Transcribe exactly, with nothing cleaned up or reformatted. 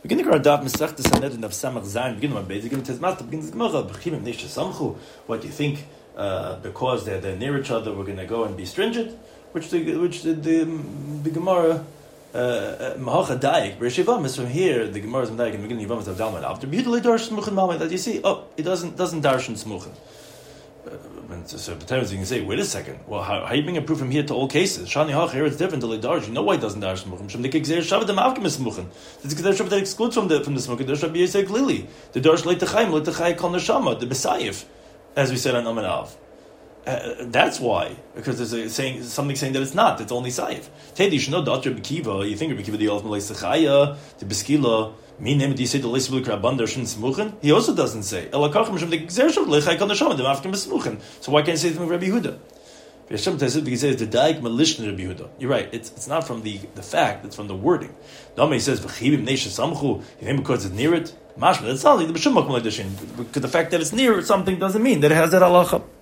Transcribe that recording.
Beginning our daf Masechta Sanhedrin of Samach Zayin. Beginning our basic. Beginning Tezmat. Begins Gemara. B'chimim Neisha Samchu. What do you think? Uh, because they're they're near each other, we're going to go and be stringent. Which the which the the, the Gemara Mahacha Daik Bereshivam is from here. The Gemara is from Daik in the beginning of Yivam of Dalman. After B'Yudalei Darshan Smuchen Malmei, that you see, oh, it doesn't doesn't Darshan Smuchen. So, so sometimes you can say, wait a second. Well, how, how are you bring a proof from here to all cases? Shani Hach here it's different to Leidarsh. You know why it doesn't dash smuchen? Shem dikik zeh shavet dem avkim smuchen. It's because there's that excludes from the from the smuchen. There's Rabbi Yisrael clearly. The darsh leitachayim leitachayim kol neshama the besayif, as we said on Amen Av. Uh, that's why, because there's a saying something saying that it's not. It's only saif. Tedi you should know Doctor Bekiva. You think Rabbi Kiva the ultimate leisachaya the beskila. Me name do you say the leisbul kraban darshan smuchen? He also doesn't say elakachim shem the gzershav leichayim kol neshama the avkim smuchen. So why can't you say it from Rabbi Yehuda? Because he says the daik malishna Rabbi Yehuda. You're right. It's it's not from the, the fact. It's from the wording. Dama says v'chibim neisha samchu. You think because it's near it? Mashma. That's not like the b'shum makom like because the fact that it's near something doesn't mean that it has that halacha.